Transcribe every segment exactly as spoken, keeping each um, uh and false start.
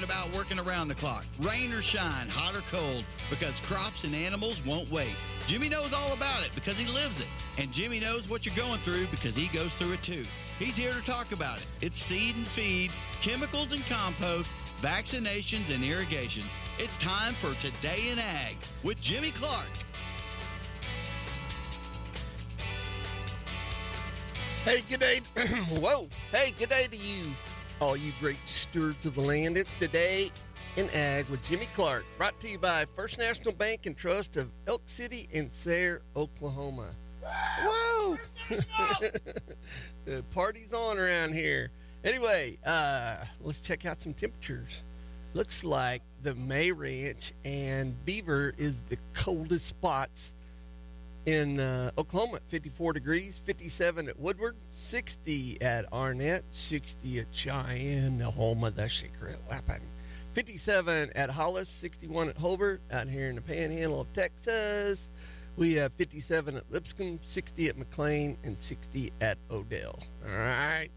about working around the clock, rain or shine, hot or cold, because crops and animals won't wait. Jimmy knows all about it because he lives it. And Jimmy knows what you're going through because he goes through it too. He's here to talk about it. It's seed and feed, chemicals and compost, vaccinations and irrigation. It's time for Today in Ag with Jimmy Clark. Hey, good day. Whoa. Hey, good day to you, all you great stewards of the land. It's Today in Ag with Jimmy Clark, brought to you by First National Bank and Trust of Elk City and Sayre, Oklahoma. Whoa! The party's on around here. Anyway, uh, let's check out some temperatures. Looks like the May Ranch and Beaver is the coldest spots in uh, Oklahoma at fifty-four degrees, fifty-seven at Woodward, sixty at Arnett, sixty at Cheyenne, the home of the secret weapon, fifty-seven at Hollis, sixty-one at Hobart, out here in the panhandle of Texas. We have fifty-seven at Lipscomb, sixty at McLean, and sixty at Odell. All right.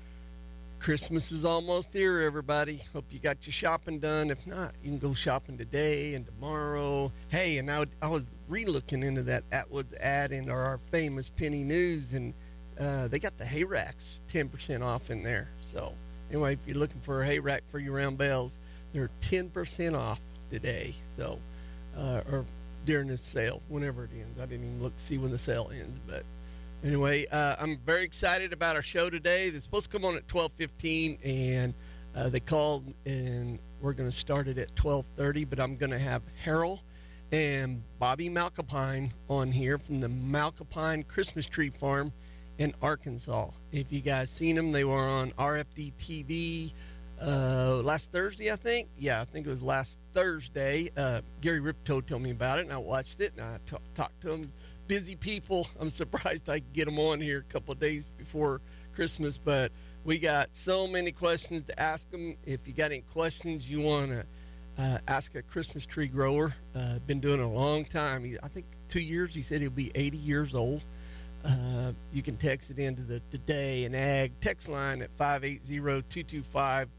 Christmas is almost here, everybody. Hope you got your shopping done. If not, you can go shopping today and tomorrow. Hey, and I, I was re-looking into that Atwood's ad in our famous Penny News, and uh, they got the hay racks ten percent off in there. So anyway, if you're looking for a hay rack for your round bales, they're ten percent off today. So, uh, or during this sale, whenever it ends. I didn't even look to see when the sale ends, but anyway, uh, I'm very excited about our show today. It's supposed to come on at twelve fifteen, and uh, they called, and we're going to start it at twelve thirty, but I'm going to have Harold and Bobby Malcapine on here from the Malcapine Christmas Tree Farm in Arkansas. If you guys seen them, they were on R F D T V uh, last Thursday, I think. Yeah, I think it was last Thursday. Uh, Gary Ripto told me about it, and I watched it, and I t- talked to him. Busy people. I'm surprised I could get them on here a couple of days before Christmas, but we got so many questions to ask them. If you got any questions you want to uh, ask a Christmas tree grower, uh, been doing it a long time. He, I think two years. He said he'll be eighty years old. Uh, you can text it into the Today in Ag text line at five eight zero, two two five,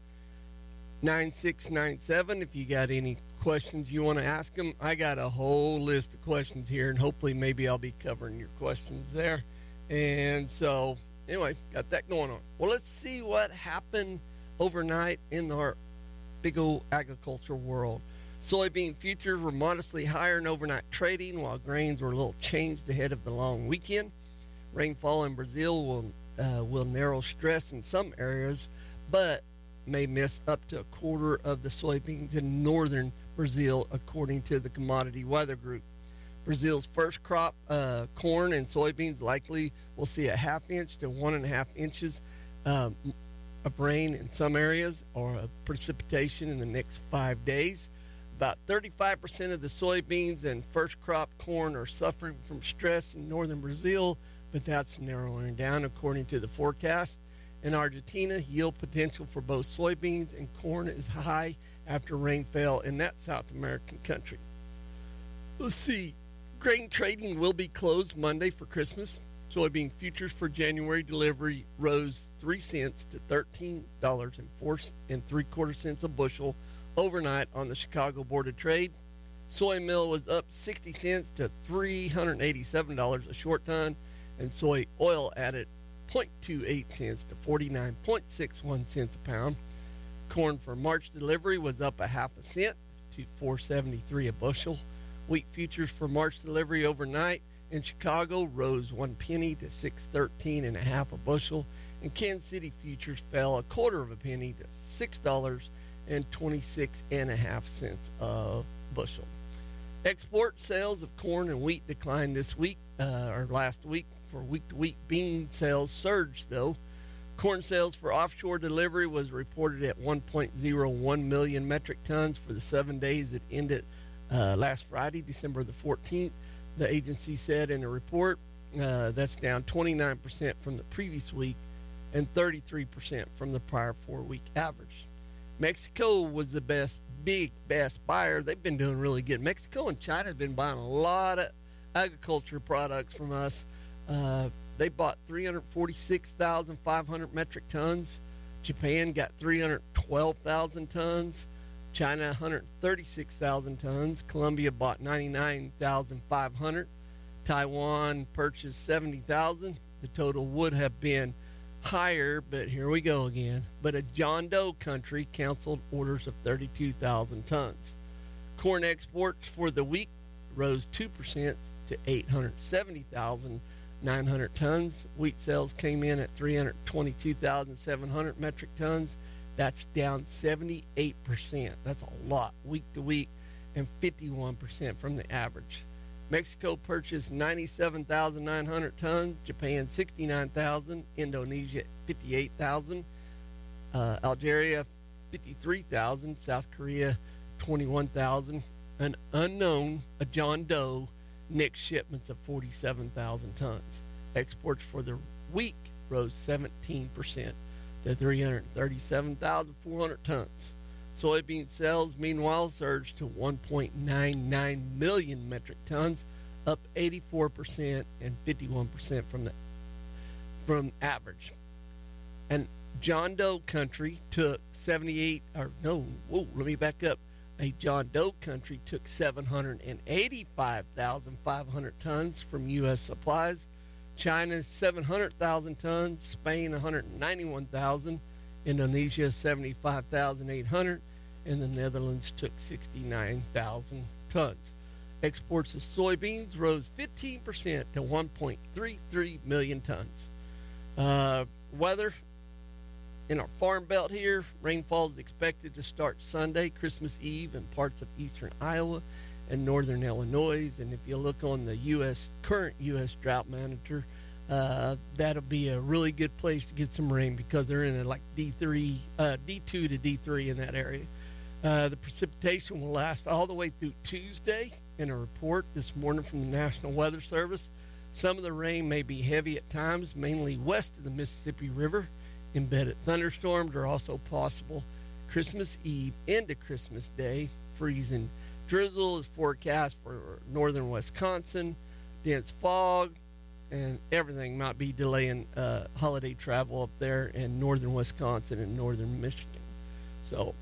nine six nine seven. If you got any questions you want to ask them, I got a whole list of questions here, and hopefully maybe I'll be covering your questions there. And so anyway, got that going on. Well, let's see what happened overnight in our big old agricultural world. Soybean futures were modestly higher in overnight trading, while grains were a little changed ahead of the long weekend. Rainfall in Brazil will uh, will narrow stress in some areas, but may miss up to a quarter of the soybeans in northern Brazil, according to the Commodity Weather Group. Brazil's first crop, uh, corn and soybeans, likely will see a half inch to one and a half inches um, of rain in some areas, or of precipitation in the next five days. About thirty-five percent of the soybeans and first crop corn are suffering from stress in northern Brazil, but that's narrowing down according to the forecast. In Argentina, yield potential for both soybeans and corn is high after rain fell in that South American country. Let's see. Grain trading will be closed Monday for Christmas. Soybean futures for January delivery rose three cents to thirteen dollars and four and three quarter cents a bushel overnight on the Chicago Board of Trade. Soy meal was up sixty cents to three hundred eighty-seven dollars a short ton, and soy oil added zero point two eight cents to forty-nine point six one cents a pound. Corn for March delivery was up a half a cent to four seventy-three a bushel. Wheat futures for March delivery overnight in Chicago rose one penny to six thirteen and a half a bushel, and Kansas City futures fell a quarter of a penny to six dollars and twenty-six and a half cents a bushel. Export sales of corn and wheat declined this week uh, or last week. For week-to-week bean sales surged, though. Corn sales for offshore delivery was reported at one point zero one million metric tons for the seven days that ended uh, last Friday, December the fourteenth. The agency said in a report uh, that's down twenty-nine percent from the previous week and thirty-three percent from the prior four-week average. Mexico was the best, big, best buyer. They've been doing really good. Mexico and China have been buying a lot of agriculture products from us. Uh, they bought three hundred forty-six thousand five hundred metric tons. Japan got three hundred twelve thousand tons. China, one hundred thirty-six thousand tons. Colombia bought ninety-nine thousand five hundred. Taiwan purchased seventy thousand. The total would have been higher, but here we go again. But a John Doe country canceled orders of thirty-two thousand tons. Corn exports for the week rose two percent to eight hundred seventy thousand nine hundred tons. Wheat sales came in at three hundred twenty-two thousand seven hundred metric tons. That's down seventy-eight percent. That's a lot week to week, and fifty-one percent from the average. Mexico purchased ninety-seven thousand nine hundred tons, Japan sixty-nine thousand, Indonesia fifty-eight thousand, uh, Algeria fifty-three thousand, South Korea twenty-one thousand, an unknown, a John Doe, next shipments of forty-seven thousand tons. Exports for the week rose seventeen percent to three hundred thirty-seven thousand four hundred tons. Soybean sales, meanwhile, surged to one point nine nine million metric tons, up eighty-four percent and fifty-one percent from the from average. And John Doe country took seventy-eight, or no, whoa, let me back up. A John Doe country took seven hundred eighty-five thousand five hundred tons from U S supplies. China, seven hundred thousand tons. Spain, one hundred ninety-one thousand. Indonesia, seventy-five thousand eight hundred, and the Netherlands took sixty-nine thousand tons. Exports of soybeans rose fifteen percent to one point three three million tons. Uh, weather in our farm belt here, rainfall is expected to start Sunday, Christmas Eve, in parts of eastern Iowa and northern Illinois. And if you look on the U S current U S drought monitor, Uh, that'll be a really good place to get some rain because they're in a like D three, uh, D two to D three in that area. Uh, the precipitation will last all the way through Tuesday. In a report this morning from the National Weather Service, some of the rain may be heavy at times, mainly west of the Mississippi River. Embedded thunderstorms are also possible Christmas Eve into Christmas Day. Freezing drizzle is forecast for northern Wisconsin. Dense fog and everything might be delaying uh, holiday travel up there in northern Wisconsin and northern Michigan. So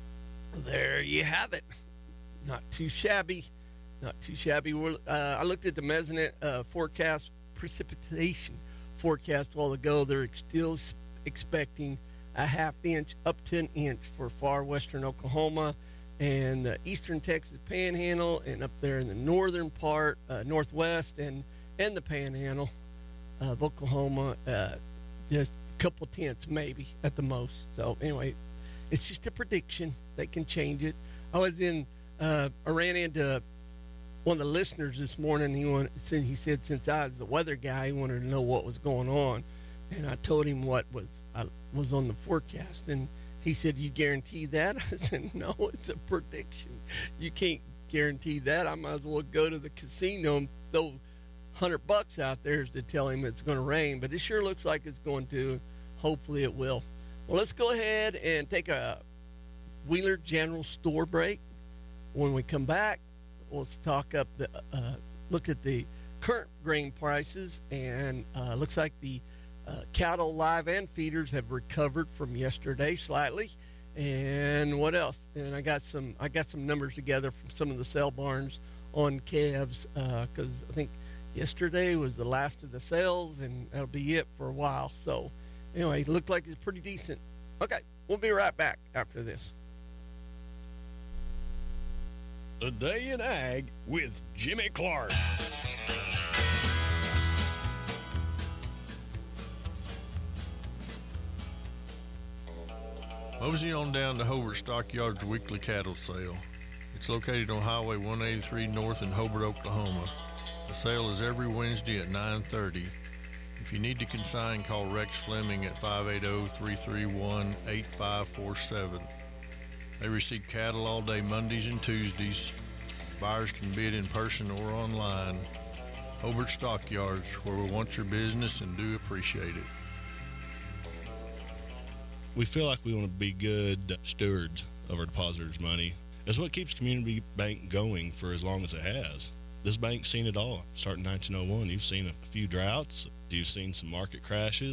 there you have it. Not too shabby. Not too shabby. We're, uh, I looked at the Mesonet uh, forecast, precipitation forecast a while ago. They're still expecting a half inch up to an inch for far western Oklahoma and the eastern Texas Panhandle, and up there in the northern part, uh, northwest, and and the Panhandle of Oklahoma, uh, just a couple tenths maybe at the most. So anyway, it's just a prediction. They can change it. I was in, uh, I ran into one of the listeners this morning. He wanted, since he said since I was the weather guy, he wanted to know what was going on, and I told him what was I was on the forecast, and he said, "You guarantee that?" I said, "No, it's a prediction. You can't guarantee that. I might as well go to the casino and throw hundred bucks out there to tell him it's going to rain," but it sure looks like it's going to. Hopefully it will. Well, let's go ahead and take a Wheeler General Store break. When we come back, let's talk up the uh, look at the current grain prices, and uh, looks like the uh, cattle, live and feeders have recovered from yesterday slightly. And what else? And I got some I got some numbers together from some of the sale barns on calves, because uh, I think yesterday was the last of the sales, and that'll be it for a while. So anyway, it looked like it's pretty decent. Okay, we'll be right back after this. The Day in Ag with Jimmy Clark. Mosey on down to Hobart Stockyards weekly cattle sale. It's located on Highway one eighty-three North in Hobart, Oklahoma. The sale is every Wednesday at nine thirty. If you need to consign, call Rex Fleming at five eight zero, three three one, eight five four seven. They receive cattle all day Mondays and Tuesdays. Buyers can bid in person or online. Hobart Stockyards, where we want your business and do appreciate it. We feel like we want to be good stewards of our depositors' money. It's what keeps Community Bank going for as long as it has. This bank's seen it all. Starting nineteen oh one, you've seen a few droughts, you've seen some market crashes,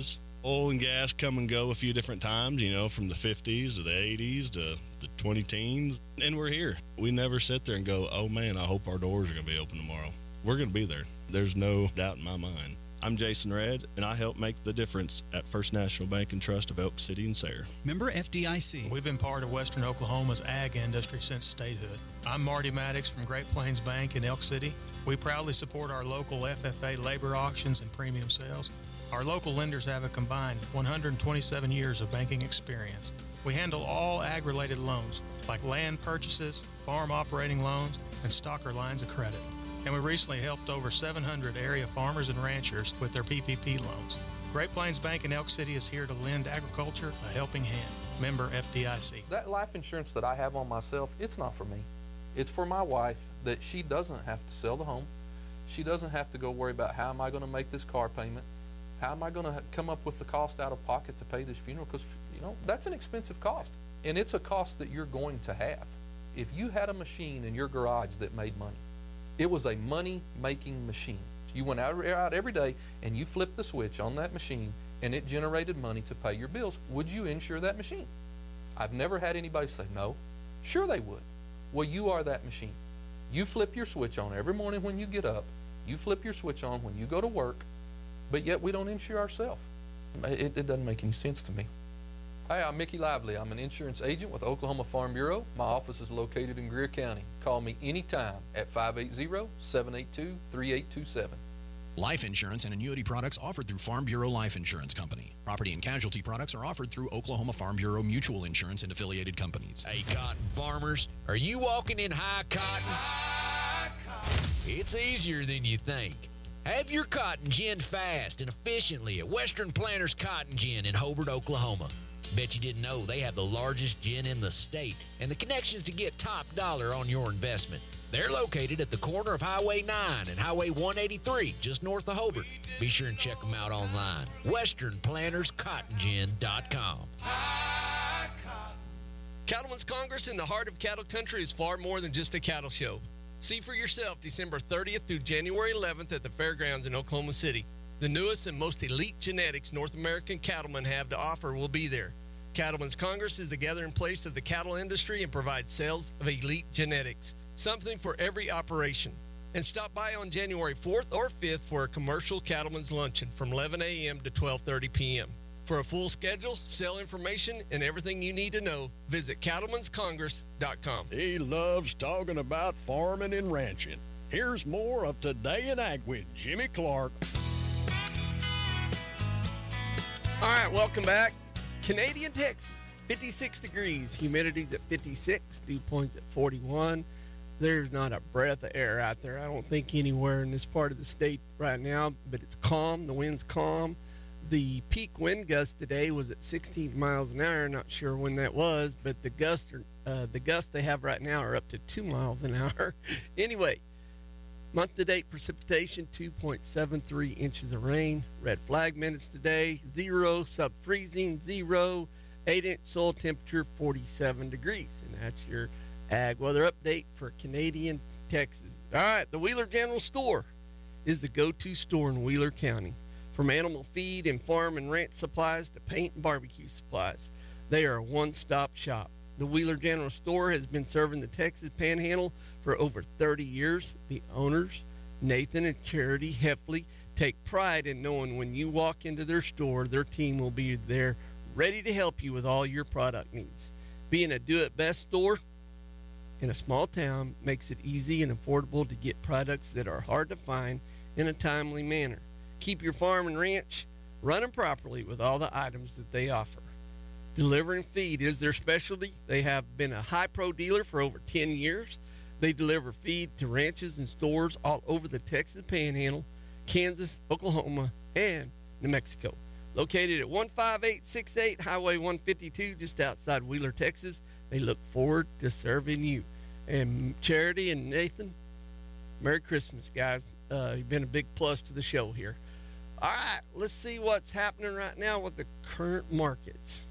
Oil and gas come and go a few different times, you know, from the fifties to the eighties to the twenty teens. And we're here. We never sit there and go, oh, man, I hope our doors are going to be open tomorrow. We're going to be there. There's no doubt in my mind. I'm Jason Redd, and I help make the difference at First National Bank and Trust of Elk City and Sayre. Member F D I C. We've been part of Western Oklahoma's ag industry since statehood. I'm Marty Maddox from Great Plains Bank in Elk City. We proudly support our local F F A labor auctions and premium sales. Our local lenders have a combined one hundred twenty-seven years of banking experience. We handle all ag-related loans, like land purchases, farm operating loans, and stocker lines of credit. And we recently helped over seven hundred area farmers and ranchers with their P P P loans. Great Plains Bank in Elk City is here to lend agriculture a helping hand. Member F D I C. That life insurance that I have on myself, it's not for me. It's for my wife, that she doesn't have to sell the home. She doesn't have to go worry about how am I going to make this car payment? How am I going to come up with the cost out of pocket to pay this funeral? Because, you know, that's an expensive cost. And it's a cost that you're going to have. If you had a machine in your garage that made money, it was a money-making machine. You went out, out every day and you flipped the switch on that machine and it generated money to pay your bills. Would you insure that machine? I've never had anybody say no. Sure they would. Well, you are that machine. You flip your switch on every morning when you get up. You flip your switch on when you go to work, but yet we don't insure ourselves. It, it doesn't make any sense to me. Hi, I'm Mickey Lively. I'm an insurance agent with Oklahoma Farm Bureau. My office is located in Greer County. Call me anytime at five eight zero, seven eight two, three eight two seven. Life insurance and annuity products offered through Farm Bureau Life Insurance Company. Property and casualty products are offered through Oklahoma Farm Bureau Mutual Insurance and affiliated companies. Hey, cotton farmers, are you walking in high cotton? High cotton. It's easier than you think. Have your cotton ginned fast and efficiently at Western Planters Cotton Gin in Hobart, Oklahoma. Bet you didn't know they have the largest gin in the state and the connections to get top dollar on your investment. They're located at the corner of Highway nine and Highway one eighty-three, just north of Hobart. Be sure and check them out online. western planters cotton gin dot com. Cattlemen's Congress in the heart of cattle country is far more than just a cattle show. See for yourself December thirtieth through January eleventh at the fairgrounds in Oklahoma City. The newest and most elite genetics North American cattlemen have to offer will be there. Cattlemen's Congress is the gathering place of the cattle industry and provides sales of elite genetics, something for every operation. And stop by on January fourth or fifth for a commercial cattlemen's luncheon from eleven a.m. to twelve thirty p.m. For a full schedule, sale information, and everything you need to know, visit cattlemans congress dot com. He loves talking about farming and ranching. Here's more of Today in Ag with Jimmy Clark. All right, welcome back. Canadian Texas, fifty-six degrees, humidity's at fifty-six, dew point's at forty-one. There's not a breath of air out there, I don't think, anywhere in this part of the state right now, but it's calm. The wind's calm. The peak wind gust today was at sixteen miles an hour. Not sure when that was, but the gust, are, uh, the gusts they have right now are up to two miles an hour. Anyway, month-to-date precipitation, two point seven three inches of rain. Red flag minutes today, zero. Sub-freezing, zero. eight-inch soil temperature, forty-seven degrees. And that's your ag weather update for Canadian Texas. All right, the Wheeler General Store is the go-to store in Wheeler County. From animal feed and farm and ranch supplies to paint and barbecue supplies, they are a one-stop shop. The Wheeler General Store has been serving the Texas Panhandle for over thirty years. The owners, Nathan and Charity Heffley, take pride in knowing when you walk into their store, their team will be there ready to help you with all your product needs. Being a do-it-best store in a small town makes it easy and affordable to get products that are hard to find in a timely manner. Keep your farm and ranch running properly with all the items that they offer. Delivering feed is their specialty. They have been a high pro dealer for over ten years. They deliver feed to ranches and stores all over the Texas Panhandle, Kansas, Oklahoma, and New Mexico. Located at one five eight six eight Highway one fifty-two, just outside Wheeler, Texas. They look forward to serving you. And Charity and Nathan, Merry Christmas, guys. Uh, you've been a big plus to the show here. All right, let's see what's happening right now with the current markets.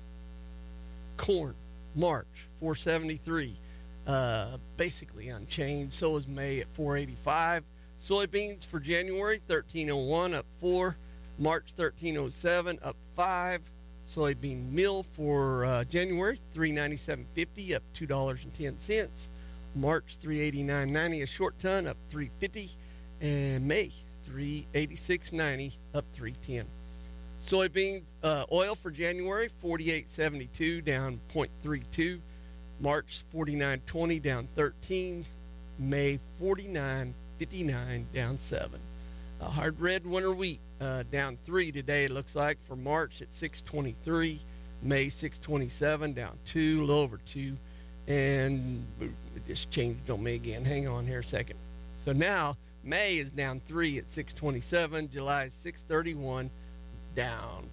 Corn, March, four seventy-three, uh, basically unchanged. So is May at four eighty-five. Soybeans for January, thirteen oh one, up four. March, thirteen oh seven, up five. Soybean meal for uh, January, three ninety-seven fifty, up two dollars and ten cents. March, three eighty-nine ninety a short ton, up three fifty. And May, three eighty-six ninety, up three ten. Soybeans uh, oil for January, forty-eight seventy-two, down zero point three two. March, forty-nine twenty, down thirteen. May, forty-nine fifty-nine, down seven. Uh, hard red winter wheat uh, down three today, it looks like, for March at six twenty-three. May, six twenty-seven, down two, a little over two. And it just changed on me again. Hang on here a second. So now May is down three at six twenty-seven. July is six thirty-one, down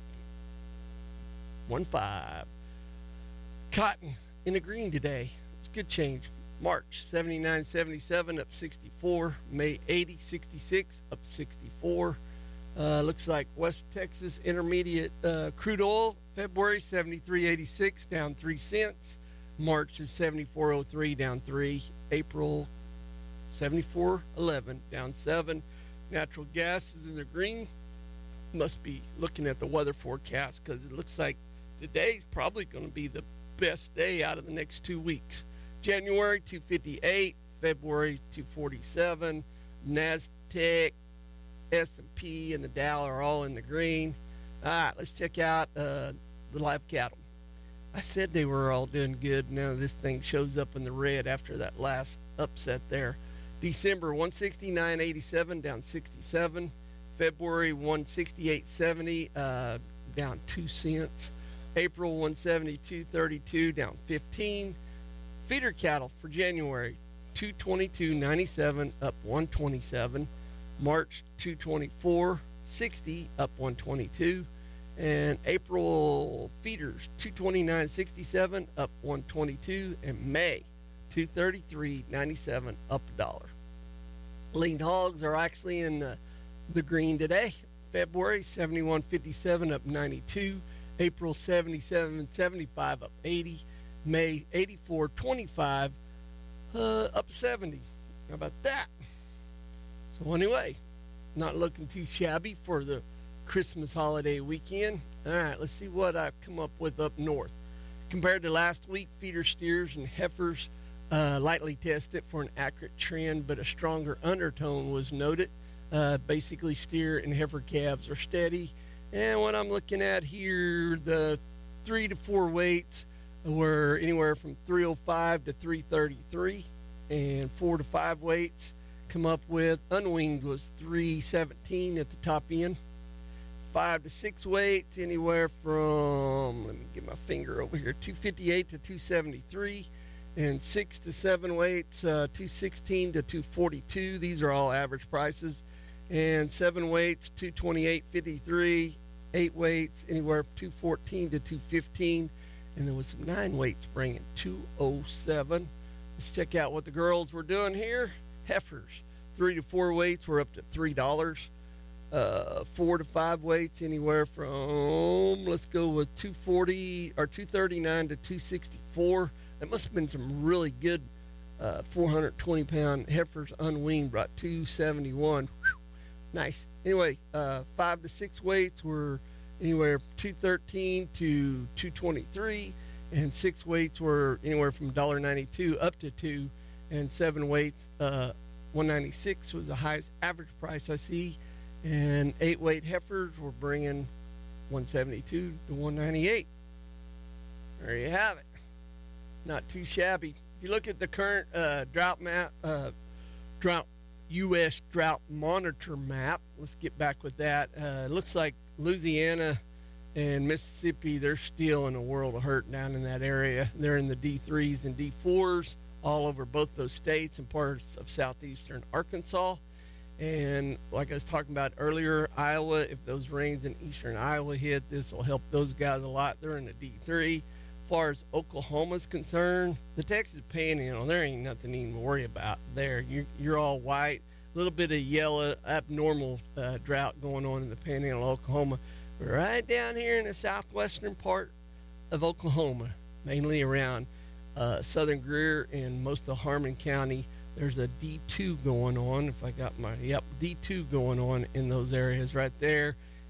one five. Cotton in the green today. It's a good change. March, seventy-nine seventy-seven, up sixty-four. May, eighty sixty-six, up sixty-four. Uh, looks like West Texas Intermediate uh, crude oil, February, seventy-three eighty-six, down three cents. March is seventy-four oh three, down three. April, seventy-four eleven, down seven. Natural gas is in the green. Must be looking at the weather forecast because it looks like today's probably going to be the best day out of the next two weeks. January, two fifty-eight. February, two forty-seven. NASDAQ, S and P, and the Dow are all in the green. All right, let's check out uh, the live cattle. I said they were all doing good. Now this thing shows up in the red after that last upset there. December, one sixty-nine eighty-seven, down sixty-seven. February, one sixty-eight seventy, uh, down two cents. April, one seventy-two thirty-two, down fifteen. Feeder cattle for January, two twenty-two ninety-seven, up one twenty-seven. March, two twenty-four sixty, up one twenty-two. And April feeders, two twenty-nine sixty-seven, up one twenty-two. And May, two thirty-three ninety-seven, up a dollar. Lean hogs are actually in the, the green today. February, seventy-one fifty-seven, up ninety-two. April, seventy-seven seventy-five, up eighty. May, eighty-four twenty-five, uh, up seventy. How about that? So anyway, not looking too shabby for the Christmas holiday weekend. All right, let's see what I've come up with up north. Compared to last week, feeder steers and heifers uh, lightly tested for an accurate trend, but a stronger undertone was noted. Uh, basically, steer and heifer calves are steady. And what I'm looking at here, the three to four weights were anywhere from three oh five to three thirty-three, and four to five weights come up with unwinged was three seventeen at the top end. Five to six weights anywhere from, let me get my finger over here, two fifty-eight to two seventy-three, and six to seven weights, uh, two sixteen to two forty-two. These are all average prices. And seven weights, two twenty-eight fifty-three. Eight weights, anywhere from two fourteen to two fifteen. And there was some nine weights bringing two oh seven. Let's check out what the girls were doing here. Heifers, three to four weights were up to three dollars. Uh, four to five weights, anywhere from, let's go with two forty or two thirty-nine to two sixty-four. That must have been some really good uh, four hundred twenty pound heifers unweaned, brought two seventy-one. Whew, nice. Anyway, uh, five to six weights were anywhere from two thirteen to two twenty-three, and six weights were anywhere from one ninety-two up to two, and seven weights, uh, one ninety-six was the highest average price I see. And eight weight heifers were bringing one seventy-two to one ninety-eight. There you have it. Not too shabby. If you look at the current uh, drought map, uh, drought U S drought monitor map, let's get back with that. Uh, it looks like Louisiana and Mississippi, they're still in a world of hurt down in that area. They're in the D threes and D fours all over both those states and parts of southeastern Arkansas. And like I was talking about earlier, Iowa, if those rains in eastern Iowa hit, this will help those guys a lot. They're in the D three. As far as Oklahoma's concerned, the Texas Panhandle, there ain't nothing even to worry about there. You're, you're all white, a little bit of yellow, abnormal uh, drought going on in the Panhandle of Oklahoma. But right down here in the southwestern part of Oklahoma, mainly around uh, southern Greer and most of Harmon County, there's a D two going on. If I got my, yep, D two going on in those areas right there.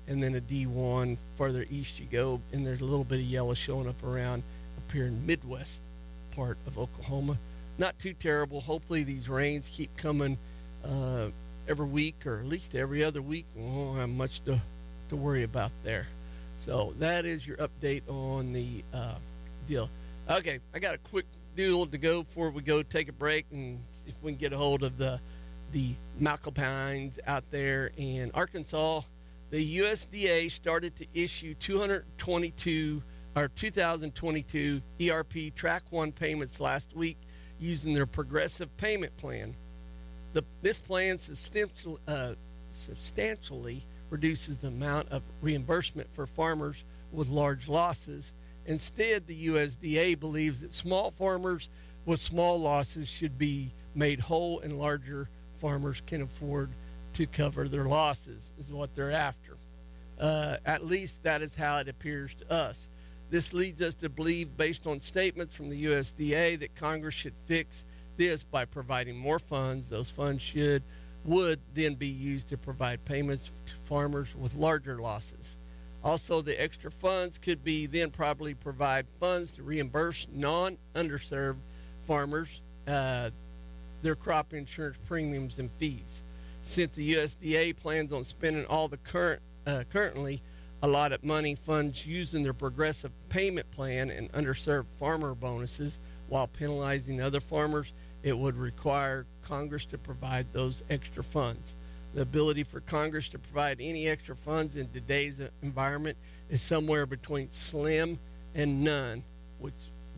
and then a D one further east you go, and there's a little bit of yellow showing up around up here in Midwest part of Oklahoma. Not too terrible. Hopefully these rains keep coming uh, every week, or at least every other week. We won't have much to, to worry about there. So that is your update on the uh, deal. Okay, I got a quick deal to go before we go take a break, and if we can get a hold of the the Malcopines out there in Arkansas. The U S D A started to issue two hundred twenty-two or two thousand twenty-two E R P Track One payments last week using their progressive payment plan. The, this plan substantial, uh, substantially reduces the amount of reimbursement for farmers with large losses. Instead, the U S D A believes that small farmers with small losses should be made whole, and larger farmers can afford to cover their losses, is what they're after. Uh, at least that is how it appears to us. This leads us to believe, based on statements from the U S D A, that Congress should fix this by providing more funds. Those funds should would then be used to provide payments to farmers with larger losses. Also, the extra funds could be then probably provide funds to reimburse non-underserved farmers uh, their crop insurance premiums and fees. Since the U S D A plans on spending all the current uh, currently allotted money funds using their progressive payment plan and underserved farmer bonuses while penalizing other farmers, it would require Congress to provide those extra funds. The ability for Congress to provide any extra funds in today's environment is somewhere between slim and none, which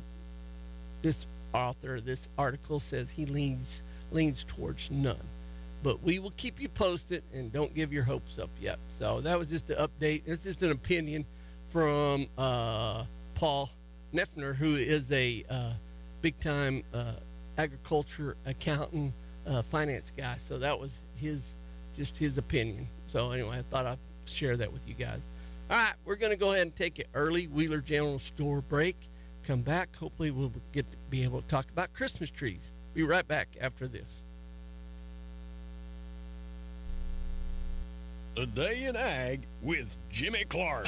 this author of this article says he leans leans towards none. But we will keep you posted, and don't give your hopes up yet. So that was just an update. It's just an opinion from uh, Paul Neffner, who is a uh, big-time uh, agriculture accountant, uh, finance guy. So that was his just his opinion. So anyway, I thought I'd share that with you guys. All right, we're going to go ahead and take an early Wheeler General Store break. Come back. Hopefully we'll get to be able to talk about Christmas trees. Be right back after this. The Day in Ag with Jimmy Clark.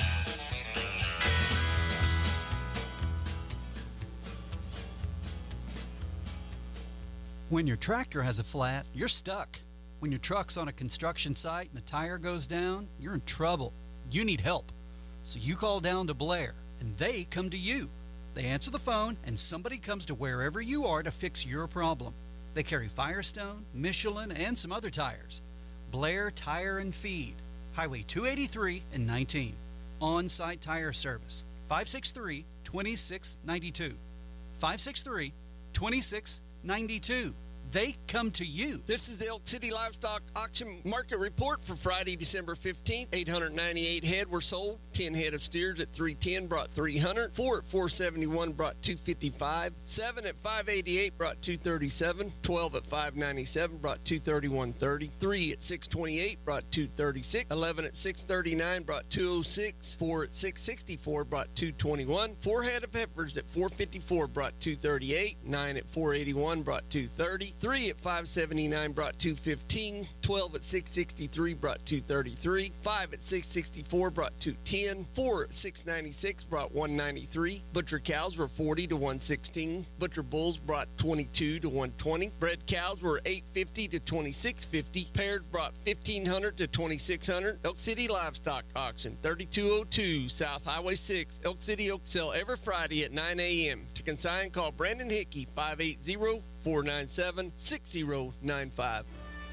When your tractor has a flat, you're stuck. When your truck's on a construction site and a tire goes down, you're in trouble. You need help. So you call down to Blair, and they come to you. They answer the phone, and somebody comes to wherever you are to fix your problem. They carry Firestone, Michelin, and some other tires. Blair Tire and Feed, Highway two eighty-three and nineteen. On-site tire service, five six three, two six nine two. five six three, two six nine two. They come to you. This is the Elk City Livestock Auction Market Report for Friday, December fifteenth. eight hundred ninety-eight head were sold. ten head of steers at three ten brought three hundred. four at four seventy-one brought two fifty-five. seven at five eighty-eight brought two thirty-seven. twelve at five ninety-seven brought two thirty-one thirty. three at six twenty-eight brought two thirty-six. eleven at six thirty-nine brought two oh six. four at six sixty-four brought two twenty-one. four head of heifers at four fifty-four brought two thirty-eight. nine at four eighty-one brought two thirty. three at five seventy-nine brought two fifteen. twelve at six sixty-three brought two thirty-three. five at six sixty-four brought two ten. four at six ninety-six brought one ninety-three. Butcher cows were forty to one sixteen. Butcher bulls brought twenty-two to one twenty. Bred cows were eight fifty to twenty-six fifty. Paired brought fifteen hundred to twenty-six hundred. Elk City Livestock Auction, thirty-two oh two South Highway six, Elk City, Oak. Sell every Friday at nine a.m. To consign, call Brandon Hickey, five eight zero, four nine seven, six zero nine five.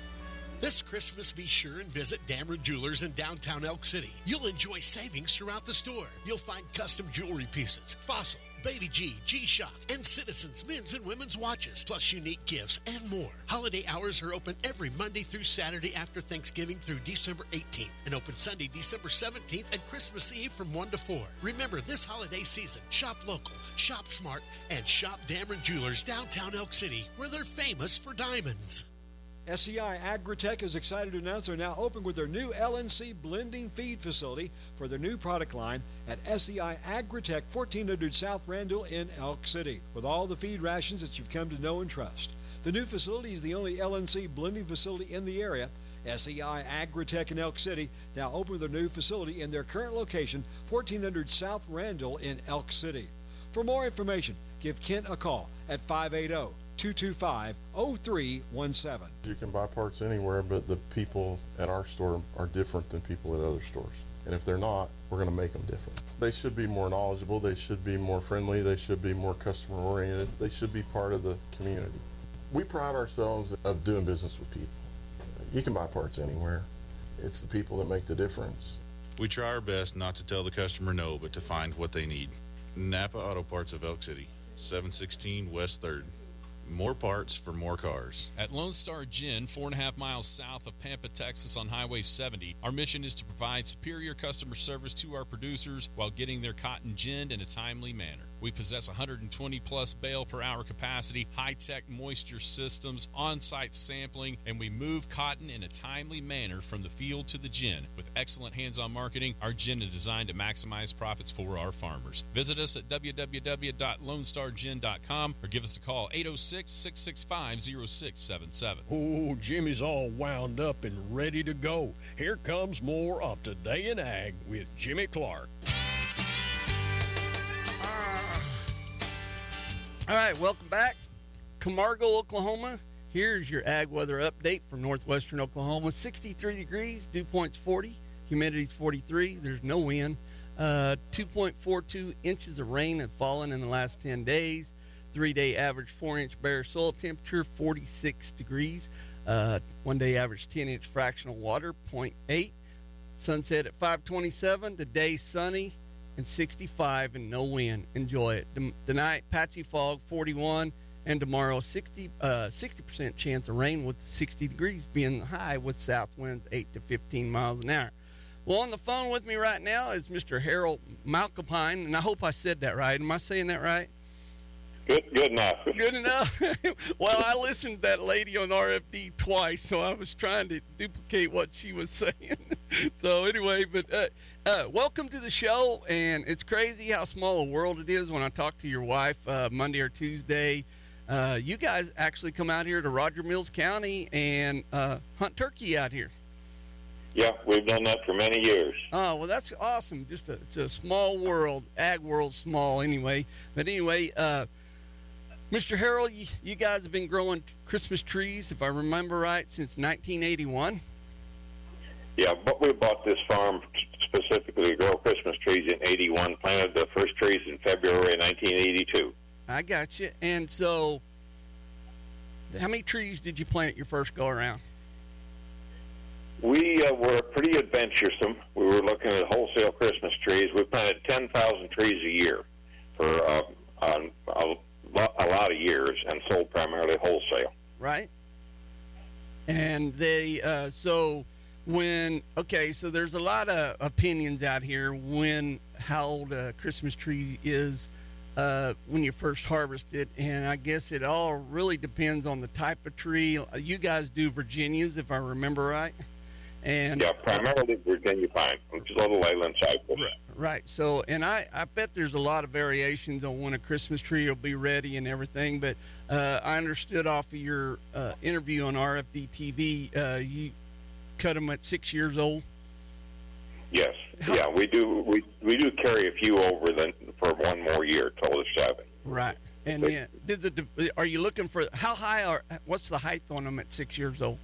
This Christmas, be sure and visit Dameron Jewelers in downtown Elk City. You'll enjoy savings throughout the store. You'll find custom jewelry pieces, Fossil, Baby G, G-Shock, and Citizens men's and women's watches, plus unique gifts and more. Holiday hours are open every Monday through Saturday after Thanksgiving through December eighteenth, and open Sunday, December seventeenth, and Christmas Eve from one to four. Remember, this holiday season, shop local, shop smart, and shop Dameron Jewelers downtown Elk City, where they're famous for diamonds. S E I Agritech is excited to announce they're now open with their new L N C blending feed facility for their new product line at S E I Agritech, fourteen hundred South Randall in Elk City, with all the feed rations that you've come to know and trust. The new facility is the only L N C blending facility in the area, S E I Agritech in Elk City, now open with their new facility in their current location, fourteen hundred South Randall in Elk City. For more information, give Kent a call at five eight zero, two two five, zero three one seven. You can buy parts anywhere, but the people at our store are different than people at other stores. And if they're not, we're going to make them different. They should be more knowledgeable. They should be more friendly. They should be more customer oriented. They should be part of the community. We pride ourselves of doing business with people. You can buy parts anywhere. It's the people that make the difference. We try our best not to tell the customer no, but to find what they need. Napa Auto Parts of Elk City, seven sixteen West third. More parts for more cars. At Lone Star Gin, four and a half miles south of Pampa, Texas on Highway seventy, our mission is to provide superior customer service to our producers while getting their cotton ginned in a timely manner. We possess one hundred twenty plus bale per hour capacity, high-tech moisture systems, on-site sampling, and we move cotton in a timely manner from the field to the gin. With excellent hands-on marketing, our gin is designed to maximize profits for our farmers. Visit us at w w w dot lone star gin dot com or give us a call eight oh six, six six five, oh six seven seven. Oh, Jimmy's all wound up and ready to go. Here comes more of Today in Ag with Jimmy Clark. All right, welcome back. Camargo, Oklahoma. Here's your ag weather update from northwestern Oklahoma. sixty-three degrees, dew point's forty, humidity's forty-three, there's no wind. Uh, two point four two inches of rain have fallen in the last ten days. Three-day average four-inch bare soil temperature, forty-six degrees. Uh, one-day average ten-inch fractional water, zero point eight. Sunset at five twenty-seven. Today, sunny and sixty-five and no wind. Enjoy it. Tonight, patchy fog, forty-one, and tomorrow, sixty uh, sixty percent chance of rain with sixty degrees being high with south winds eight to fifteen miles an hour. Well, on the phone with me right now is Mister Harold Malkapine, and I hope I said that right. Am I saying that right? Good, good enough. Good enough. Well, I listened to that lady on R F D twice, so I was trying to duplicate what she was saying. So anyway, but uh, uh, welcome to the show, and it's crazy how small a world it is. When I talk to your wife uh, Monday or Tuesday, uh, you guys actually come out here to Roger Mills County and uh, hunt turkey out here. Yeah, we've done that for many years. Oh, well, that's awesome. Just a, it's a small world. Ag world's small anyway. But anyway, uh, Mister Harold, you, you guys have been growing Christmas trees, if I remember right, since nineteen eighty-one. Yeah, but we bought this farm specifically to grow Christmas trees in eighty-one, planted the first trees in February of nineteen eighty-two. I got you. And so, how many trees did you plant your first go around? We uh, were pretty adventuresome. We were looking at wholesale Christmas trees. We planted ten thousand trees a year for uh, um, a, a lot of years and sold primarily wholesale. Right. And they, uh, so when, okay, so there's a lot of opinions out here when, how old a Christmas tree is uh, when you first harvest it. And I guess it all really depends on the type of tree. You guys do Virginias, if I remember right. And yeah, primarily Virginia pine, which is a little Leyland cypress. Right, right. So, and I, I bet there's a lot of variations on when a Christmas tree will be ready and everything. But uh, I understood off of your uh, interview on R F D T V, uh, you cut them at six years old. Yes. Yeah, we do. We we do carry a few over then for one more year till the seven. Right. And then, did the are you looking for how high are what's the height on them at six years old?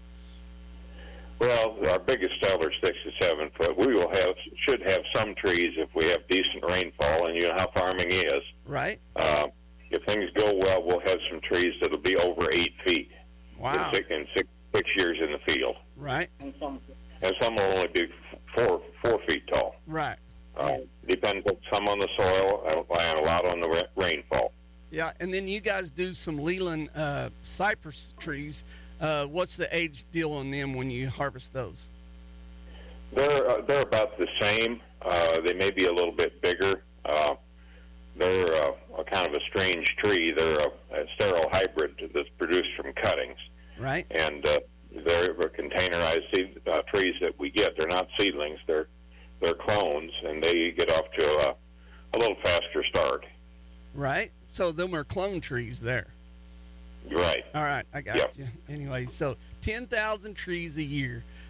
Well, our biggest seller is six to seven foot. We will have should have some trees if we have decent rainfall, and you know how farming is. Right. Uh, if things go well, we'll have some trees that'll be over eight feet. Wow. In six, in six, six years in the field. Right. And some, and some will only be four four feet tall. Right. Uh, depends on some on the soil and a lot on the ra- rainfall. Yeah, and then you guys do some Leyland uh, cypress trees. Uh, what's the age deal on them when you harvest those? They're uh, they're about the same. Uh, they may be a little bit bigger. Uh, they're uh, a kind of a strange tree. They're a, a sterile hybrid that's produced from cuttings. Right. And uh, they're containerized seed, uh, trees that we get. They're not seedlings. They're they're clones, and they get off to a, a little faster start. Right. So them are clone trees there. Right. All right, I got yep. you. Anyway, so ten thousand trees a year.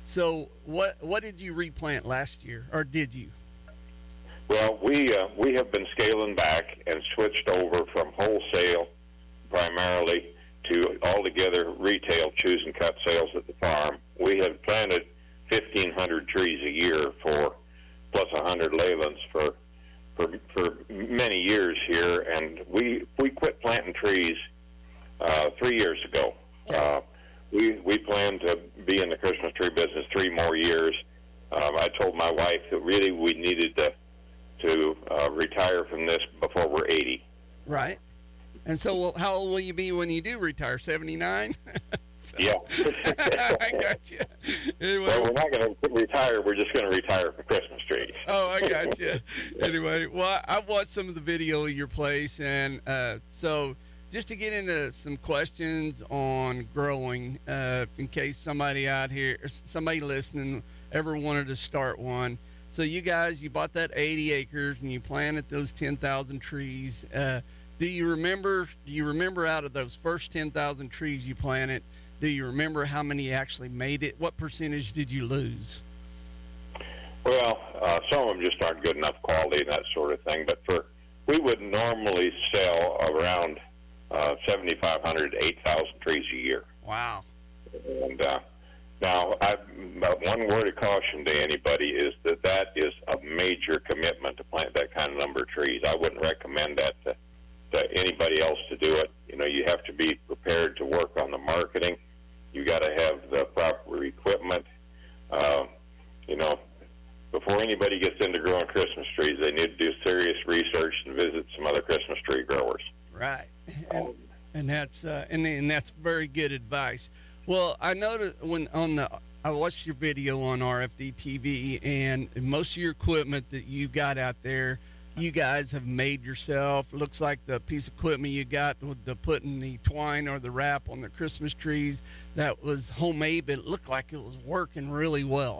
So what what did you replant last year, or did you? Well, we uh, we have been scaling back and switched over from wholesale primarily to altogether retail choose and cut sales at the farm. We have planted fifteen hundred trees a year for plus one hundred leylands for for for many years here, and we we quit planting trees uh, three years ago. Uh, we we plan to be in the Christmas tree business three more years. Um, I told my wife that really we needed to to uh, retire from this before we're eighty. Right. And so, how old will you be when you do retire? seventy-nine? So, yeah. I got you. Anyway. Well, we're not going to retire. We're just going to retire from Christmas trees. Oh, I got you. Anyway, well, I've watched some of the video of your place, and uh, so just to get into some questions on growing, uh, in case somebody out here, somebody listening, ever wanted to start one. So you guys, you bought that eighty acres and you planted those ten thousand trees. Uh, do you remember, do you remember out of those first ten thousand trees you planted, do you remember how many actually made it? What percentage did you lose? Well, uh, some of them just aren't good enough quality and that sort of thing. But for we would normally sell around uh, seventy-five hundred to eight thousand trees a year. Wow. And uh, now, I've, one word of caution to anybody is that that is a major commitment to plant that kind of number of trees. I wouldn't recommend that to, to anybody else to do it. You know, you have to be prepared to work on the marketing. You got to have the proper equipment. Uh, you know, before anybody gets into growing Christmas trees, they need to do serious research and visit some other Christmas tree growers. Right, and, and that's uh, and, and that's very good advice. Well, I noticed when on the I watched your video on R F D T V, and most of your equipment that you got out there, you guys have made yourself. Looks like the piece of equipment you got with the putting the twine or the wrap on the Christmas trees, that was homemade, but it looked like it was working really well.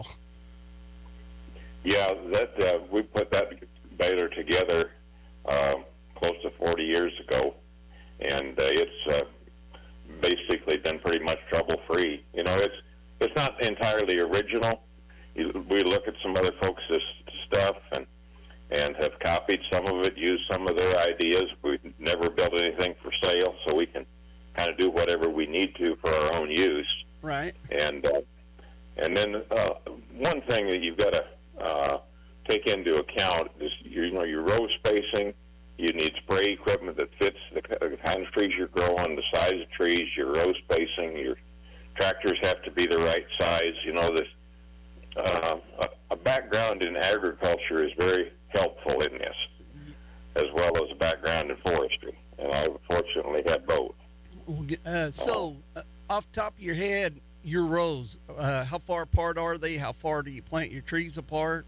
Yeah, that uh, we put that baler together uh, close to forty years ago, and uh, it's uh, basically been pretty much trouble-free. You know, it's it's not entirely original. You, we look at some other folks' stuff and and have copied some of it, used some of their ideas. We've never built anything for sale, so we can kind of do whatever we need to for our own use. Right. And uh, and then uh, one thing that you've got to uh, take into account is, you know, your row spacing. You need spray equipment that fits the kind of trees you're growing, the size of trees, your row spacing. Your tractors have to be the right size. You know, this uh, a, a background in agriculture is very helpful in this, as well as a background in forestry. And I fortunately have both. Uh, so, uh, off the top of your head, your rows, uh, how far apart are they? How far do you plant your trees apart?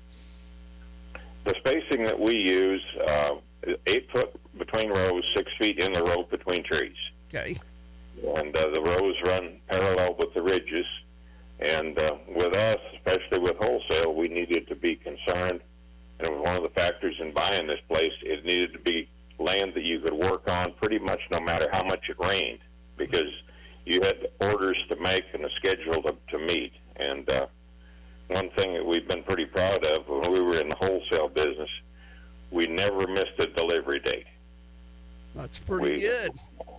The spacing that we use, uh, eight foot between rows, six feet in the row between trees. Okay. And uh, the rows run parallel with the ridges. And uh, with us, especially with wholesale, we needed to be concerned. And it was one of the factors in buying this place. It needed to be land that you could work on pretty much no matter how much it rained, because you had orders to make and a schedule to, to meet. And uh, one thing that we've been pretty proud of when we were in the wholesale business, we never missed a delivery date. That's pretty we, good.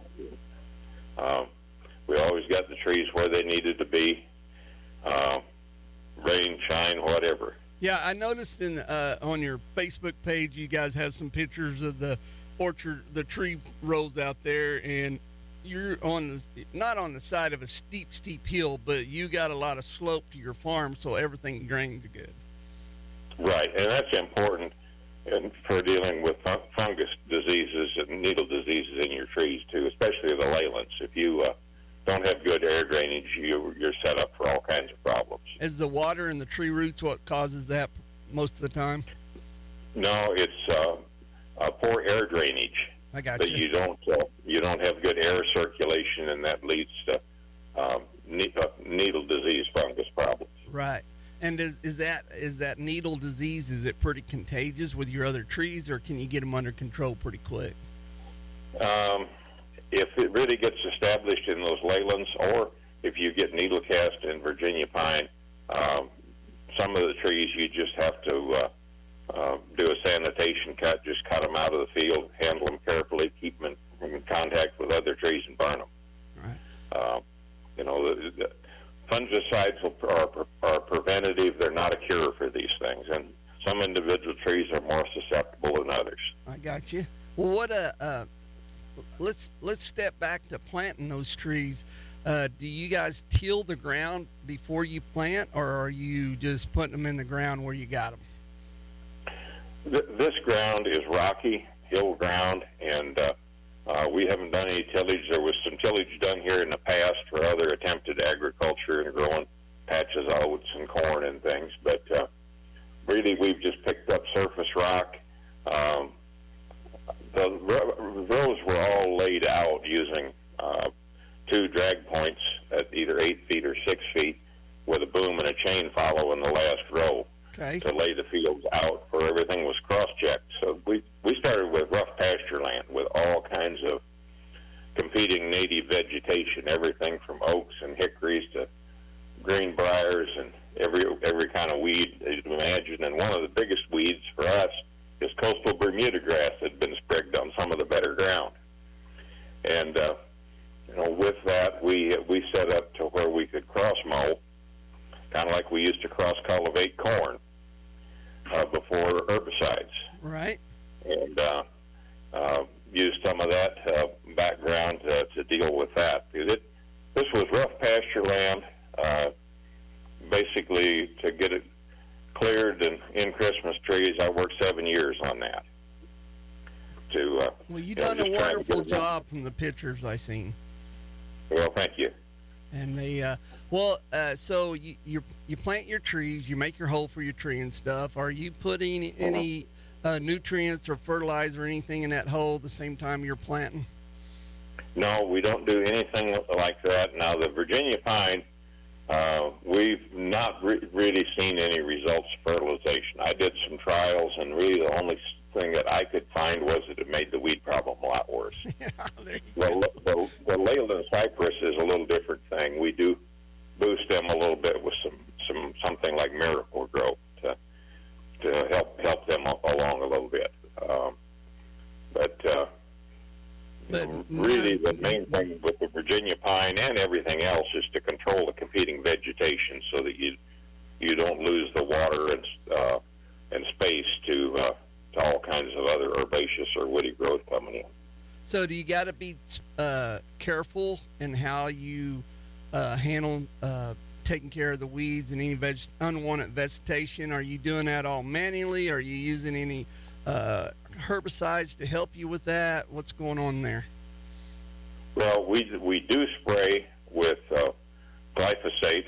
Um, we always got the trees where they needed to be, uh, rain, shine, whatever. Yeah, I noticed in uh, on your Facebook page, you guys have some pictures of the orchard, the tree rows out there, and you're on the not on the side of a steep, steep hill, but you got a lot of slope to your farm, so everything drains good. Right, and that's important and for dealing with fun- fungus diseases and needle diseases in your trees too, especially the leylands. If you uh, don't have good air drainage, you, you're set up for all kinds of problems. Is the water in the tree roots what causes that most of the time? No, it's uh, uh, poor air drainage. I got that you. you don't uh, you don't have good air circulation, and that leads to um, ne- uh, needle disease fungus problems. Right. And is, is that is that needle disease, is it pretty contagious with your other trees, or can you get them under control pretty quick? Um, if it really gets established in those leylands, or if you get needle cast in Virginia pine, Um, some of the trees you just have to uh, uh, do a sanitation cut, just cut them out of the field, handle them carefully, keep them in, in contact with other trees and burn them. Right. Uh, you know, the, the fungicides are, are preventative. They're not a cure for these things. And some individual trees are more susceptible than others. I got you. Well, what uh, uh let's let's step back to planting those trees. Uh, do you guys till the ground before you plant, or are you just putting them in the ground where you got them? Th- this ground is rocky, hill ground, and uh, uh, we haven't done any tillage. There was some tillage done here in the past for other attempted agriculture and growing patches of oats and corn and things, but uh, really we've just picked up surface rock. Um, the r- rows were all laid out using uh, two drag points at either eight feet or six feet with a boom and a chain following the last row okay. to lay the fields out where everything was cross-checked. So we, we started with rough pasture land with all kinds of competing native vegetation, everything from oaks and hickories to green briars and every every kind of weed that you imagine. And one of the biggest weeds for us is coastal Bermuda grass that had been sprigged on some of the better ground. And uh, you know, with that, we we set up to where we could cross mow, kind of like we used to cross cultivate corn uh, before herbicides. Right. And uh, uh, use some of that uh, background uh, to deal with that. It, this was rough pasture land, uh, basically to get it cleared and in Christmas trees. I worked seven years on that. To uh, well, you you done know, a just trying to wonderful get it job from the pictures I seen. Well, thank you. And they, uh, well, uh, so you, you you plant your trees, you make your hole for your tree and stuff. Are you putting any uh, nutrients or fertilizer or anything in that hole at the same time you're planting? No, we don't do anything like that. Now, the Virginia pine, uh, we've not re- really seen any results of fertilization. I did some trials, and really the only thing that I could find was that it made the weed problem a lot worse. Yeah, there you the, the, the Leyland cypress is a little different thing. We do boost them a little bit with some, some something like Miracle Grow to to help help them along a little bit. Um, but uh, But you know, really, the main thing with the Virginia pine and everything else is to control the competing vegetation so that you you don't lose the water and uh, and space to uh, to all kinds of other herbaceous or woody growth coming in. So do you got to be uh, careful in how you uh, handle uh, taking care of the weeds and any veg- unwanted vegetation? Are you doing that all manually? Are you using any uh, herbicides to help you with that? What's going on there? Well, we we do spray with uh, glyphosate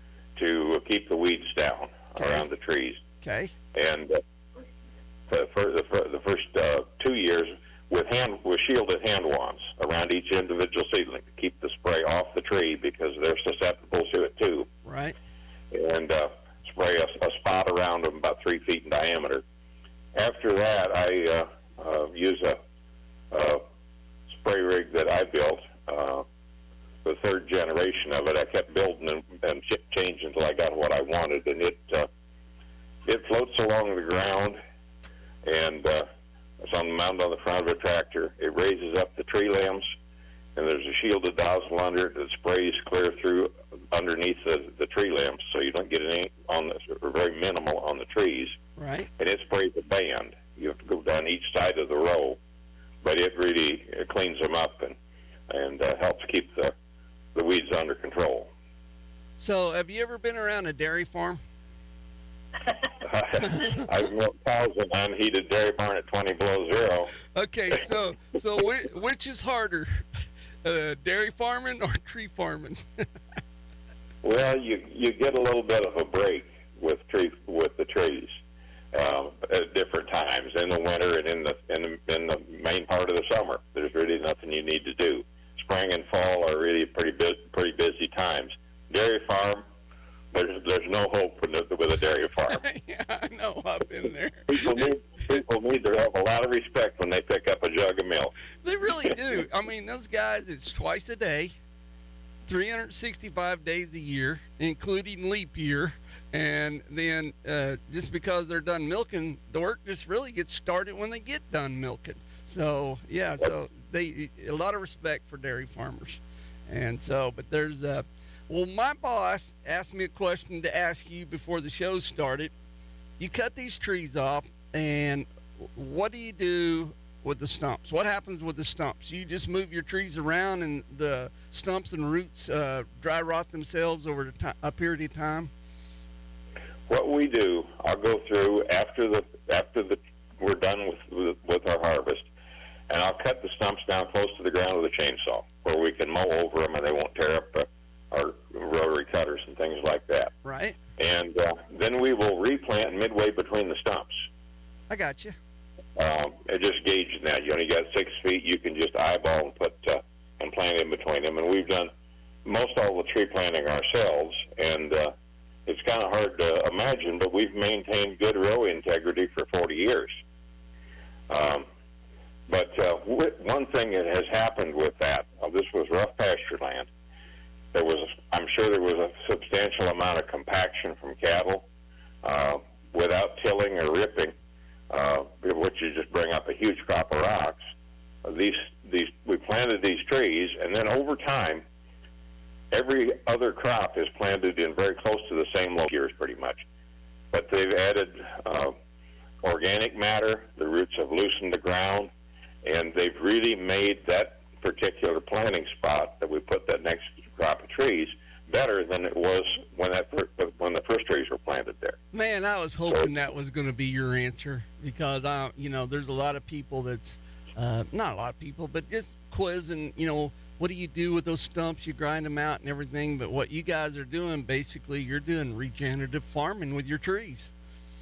to keep the weeds down okay. around the trees. Okay. And uh, for, for the, for the first uh, two years, with hand with shielded hand wands around each individual seedling to keep the spray off the tree because they're susceptible to it too. Right. And uh, spray a, a spot around them about three feet in diameter. After that, I uh, uh, use a, a spray rig that I built, uh, the third generation of it. I kept building and, and changing until I got what I wanted, and it uh, it floats along the ground, and uh, it's on the mound on the front of a tractor. It raises up the tree limbs, and there's a shielded nozzle under it that sprays clear through underneath the, the tree limbs, so you don't get any on the, or very minimal on the trees. Right. And it sprays a band. You have to go down each side of the row, but it really it cleans them up and and uh, helps keep the the weeds under control. So, have you ever been around a dairy farm? I've milked cows in an unheated dairy barn at twenty below zero. Okay, so so which, which is harder, uh, dairy farming or tree farming? Well, you you get a little bit of a break with tree with the trees um, at different times in the winter and in the in the in the main part of the summer. There's really nothing you need to do. Spring and fall are really pretty bu- pretty busy times. Dairy farm, there's there's no hope with a, with a dairy farm. Yeah, I know. I've been there. People need people need to have a lot of respect when they pick up a jug of milk. They really do. I mean, those guys, it's twice a day. three hundred sixty-five days a year, including leap year. And then uh, just because they're done milking, the work just really gets started when they get done milking. So, yeah, so they a lot of respect for dairy farmers. And so, but there's, uh, well, my boss asked me a question to ask you before the show started. You cut these trees off, and what do you do with the stumps? What happens with the stumps? You just move your trees around, and the stumps and roots uh, dry rot themselves over a period of time? What we do, I'll go through after the after the we're done with, with with our harvest, and I'll cut the stumps down close to the ground with a chainsaw, where we can mow over them and they won't tear up uh, our rotary cutters and things like that. Right. And uh, then we will replant midway between the stumps. I got you. Um, and just gauging that. You only got six feet. You can just eyeball and put uh, and plant in between them. And we've done most all the tree planting ourselves, and uh, it's kind of hard to imagine, but we've maintained good row integrity for forty years. Um, but uh, one thing that has happened with that, uh, this was rough pasture land. There was, I'm sure there was a substantial amount of compaction from cattle uh, without tilling or ripping, uh, which you just bring up a huge crop of rocks. Uh, these, these, we planted these trees, and then over time, every other crop is planted in very close to the same low years, pretty much. But they've added uh, organic matter. The roots have loosened the ground, and they've really made that particular planting spot that we put that next crop of trees better than it was when that when the first trees were planted there. Man, I was hoping that was going to be your answer, because I, you know, there's a lot of people that's uh, not a lot of people, but just quizzing, you know, what do you do with those stumps? You grind them out and everything, but what you guys are doing, basically, you're doing regenerative farming with your trees.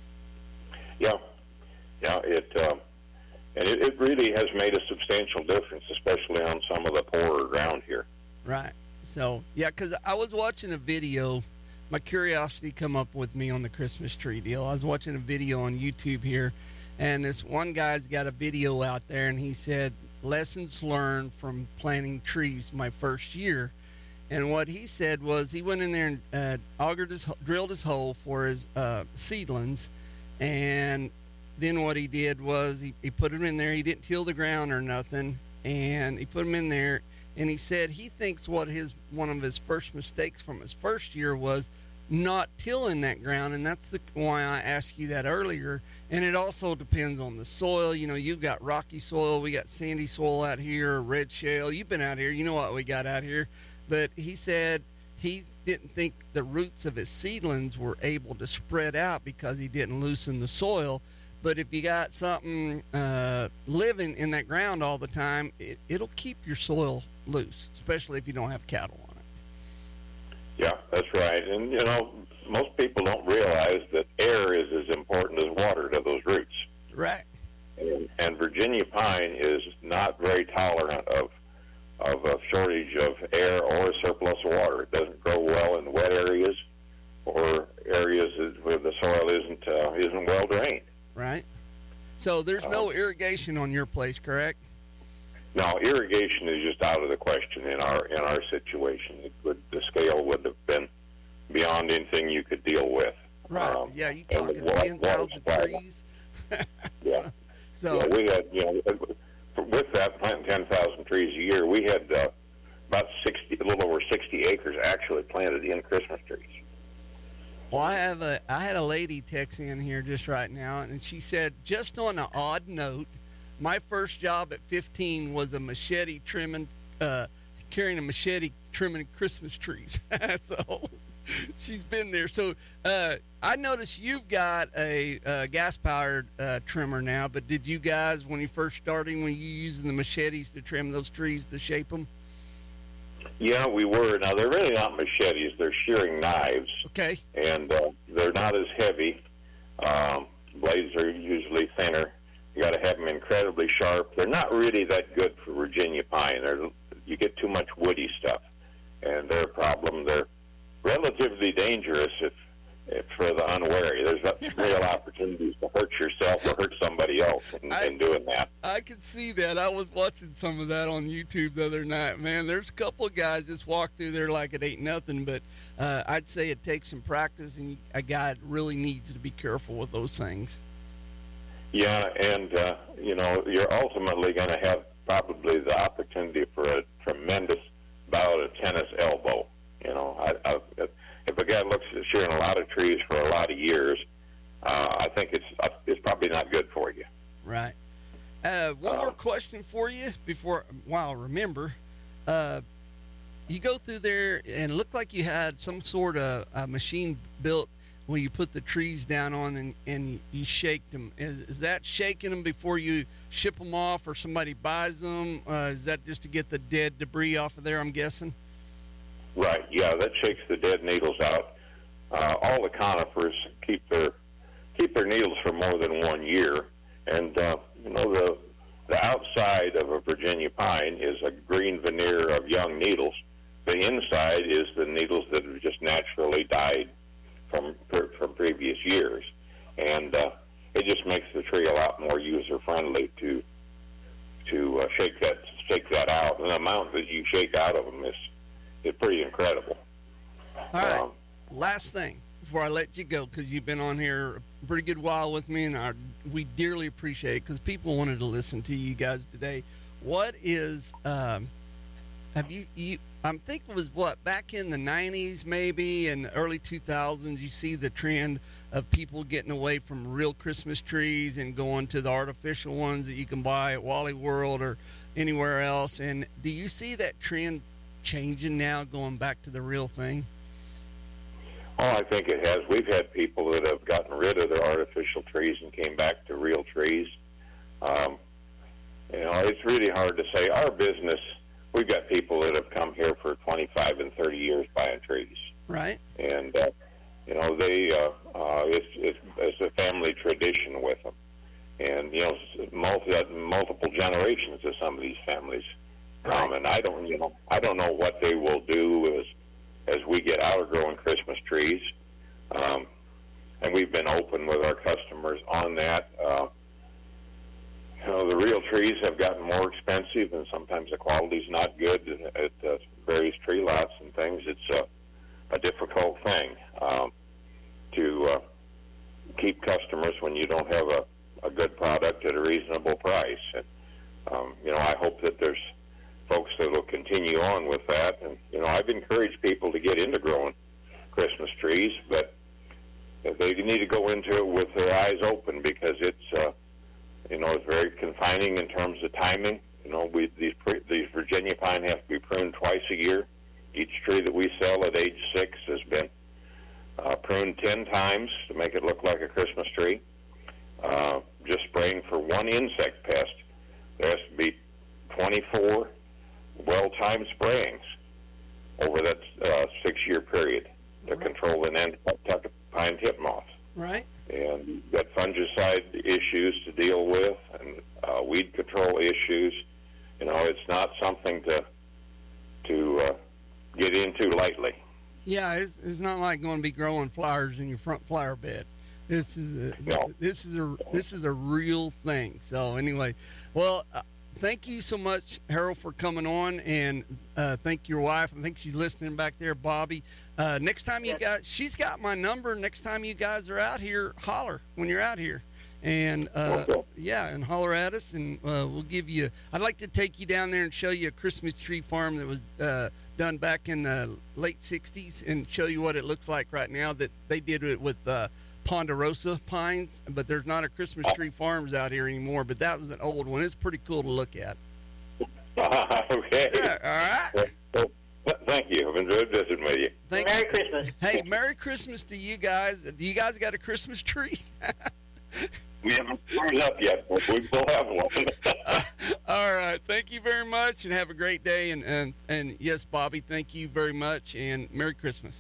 Yeah, yeah, it um, and it, it really has made a substantial difference, especially on some of the poorer ground here. Right. So, yeah, because I was watching a video. My curiosity come up with me on the Christmas tree deal. I was watching a video on YouTube here, and this one guy's got a video out there, and he said, lessons learned from planting trees my first year. And what he said was he went in there and uh, augured his, drilled his hole for his uh, seedlings, and then what he did was he, he put them in there. He didn't till the ground or nothing, and he put them in there. And he said he thinks what his one of his first mistakes from his first year was not tilling that ground, and that's the why I asked you that earlier. And it also depends on the soil. You know, you've got rocky soil, we got sandy soil out here, red shale. You've been out here, you know what we got out here. But he said he didn't think the roots of his seedlings were able to spread out because he didn't loosen the soil. But if you got something uh, living in that ground all the time, it, it'll keep your soil loose, especially if you don't have cattle on it. Yeah, that's right. And, you know, most people don't realize that air is as important as water to those roots. Right. And, and Virginia pine is not very tolerant of of a shortage of air or a surplus of water. It doesn't grow well in wet areas or areas where the soil isn't uh, isn't well drained. Right. So there's no irrigation on your place, correct? No, irrigation is just out of the question in our in our situation. It would, the scale would have been beyond anything you could deal with. Right. Um, yeah, you talking ten thousand trees. Yeah. So yeah, we had, you know, with that planting ten thousand trees a year, we had uh, about sixty, a little over sixty acres actually planted in Christmas trees. Well, I have a I had a lady text in here just right now, and she said, just on an odd note, my first job at fifteen was a machete trimming, uh, carrying a machete trimming Christmas trees. So she's been there. So uh, I noticed you've got a uh, gas-powered uh, trimmer now, but did you guys, when you first started, when you using the machetes to trim those trees to shape them? Yeah, we were. Now, they're really not machetes. They're shearing knives. Okay. And uh, they're not as heavy. Um, blades are usually thinner. You got to have them incredibly sharp. They're not really that good for Virginia pine. They're, you get too much woody stuff, and they're a problem. They're relatively dangerous if for the unwary. There's real opportunities to hurt yourself or hurt somebody else in, I, in doing that. I can see that. I was watching some of that on YouTube the other night. Man, there's a couple of guys just walk through there like it ain't nothing, but uh, I'd say it takes some practice, and a guy really needs to be careful with those things. Yeah, and, uh, you know, you're ultimately going to have probably the opportunity for a tremendous bout of tennis elbow. You know, I, I, if a guy looks at shearing a lot of trees for a lot of years, uh, I think it's uh, it's probably not good for you. Right. Uh, one uh, more question for you before, wow, remember, uh, you go through there and it looked like you had some sort of uh, machine built where you put the trees down on and, and you shake them. Is, is that shaking them before you ship them off or somebody buys them? Uh, is that just to get the dead debris off of there, I'm guessing? Right, yeah, that shakes the dead needles out. Uh, all the conifers keep their keep their needles for more than one year, and uh, you know the the outside of a Virginia pine is a green veneer of young needles. The inside is the needles that have just naturally died from from previous years, and uh, it just makes the tree a lot more user friendly to to uh, shake that shake that out. And the amount that you shake out of them is It's pretty incredible. All right. Um, Last thing before I let you go, because you've been on here a pretty good while with me, and I, we dearly appreciate it because people wanted to listen to you guys today. What is, um, have you, you, I'm thinking it was what, back in the nineties maybe, and early two thousands, you see the trend of people getting away from real Christmas trees and going to the artificial ones that you can buy at Wally World or anywhere else. And do you see that trend changing now, going back to the real thing? Oh, I think it has. We've had people that have gotten rid of their artificial trees and came back to real trees. Um, you know, it's really hard to say. Our business, we've got people that have come here for twenty-five and thirty years buying trees. Right. And, uh, you know, they, uh, uh, it's, it's, it's a family tradition with them. And, you know, multi, multiple generations of some of these families. Um, and I don't, you know, I don't know what they will do as as we get outgrowing Christmas trees. Um, and we've been open with our customers on that. Uh, you know, the real trees have gotten more expensive, and sometimes the quality's not good at uh, various tree lots and things. It's a, a difficult thing um, to uh, keep customers when you don't have a, a good product at a reasonable price. And, um, you know, I hope that there's folks that will continue on with that. And, you know, I've encouraged people to get into growing Christmas trees, but they need to go into it with their eyes open because it's, uh, you know, it's very confining in terms of timing. You know, we, these, these Virginia pine have to be pruned twice a year. Each tree that we sell at age six has been uh, pruned ten times to make it look like a Christmas tree. Uh, just spraying for one insect pest, there has to be twenty-four well-timed sprayings over that uh, six-year period to right. control the Nantucket pine tip moth. Right. And you've got fungicide issues to deal with and uh, weed control issues. You know, it's not something to to uh, get into lightly. Yeah, it's, it's not like going to be growing flowers in your front flower bed. This is a, no. this is a this is a real thing. So anyway, well. Uh, Thank you so much, Harold, for coming on, and uh, thank your wife. I think she's listening back there, Bobby. Uh, next time you guys, she's got my number. Next time you guys are out here, holler when you're out here, and uh, yeah, and holler at us, and uh, we'll give you. I'd like to take you down there and show you a Christmas tree farm that was uh, done back in the late sixties, and show you what it looks like right now. That they did it with. Uh, Ponderosa pines, but there's not a Christmas tree farms out here anymore, but that was an old one. It's pretty cool to look at. Uh, okay. Yeah, all right. Well, well, thank you. I've enjoyed visiting with you. Thank Merry you. Christmas. Hey, Merry Christmas to you guys. Do you guys got a Christmas tree? We haven't started up yet, but we will have one. uh, all right. Thank you very much, and have a great day. And, and, and yes, Bobby, thank you very much, and Merry Christmas.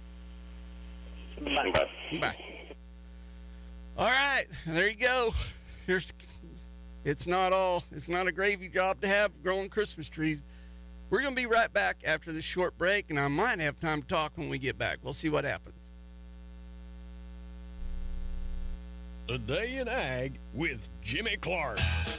Bye. Bye. Bye. All right, there you go. Here's, it's not all, it's not a gravy job to have growing Christmas trees. We're going to be right back after this short break, and I might have time to talk when we get back. We'll see what happens. Today in Ag with Jimmy Clark.